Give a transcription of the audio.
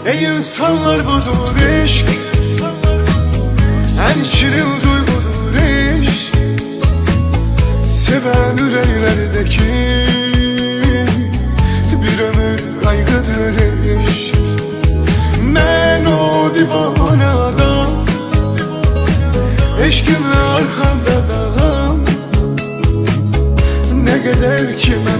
Ey insanlar budur eşk, en şirin duygudur eşk. Seven yüreklerdeki bir ömür kaygıdır eşk. Ben o divane adam, eşkimle arkamda dağım. Ne kadar ki ben